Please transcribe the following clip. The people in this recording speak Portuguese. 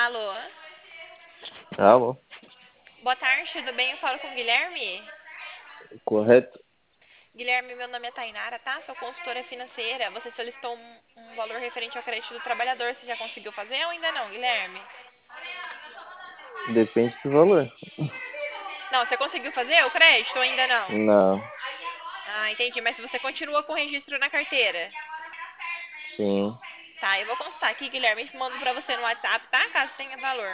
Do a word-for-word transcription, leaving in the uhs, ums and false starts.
Alô? Alô, Boa tarde, tudo bem? Eu falo com o Guilherme. correto? Guilherme, meu nome é Tainara, tá? Sou consultora financeira. Você solicitou um, um valor referente ao crédito do trabalhador. Você já conseguiu fazer ou ainda não, Guilherme? Depende do valor. Não, você conseguiu fazer o crédito ou ainda não? Não, Ah, entendi. Mas você continua com o registro na carteira? sim. Tá, eu vou consultar aqui, Guilherme. Mando pra você no WhatsApp, tá? Caso tenha valor.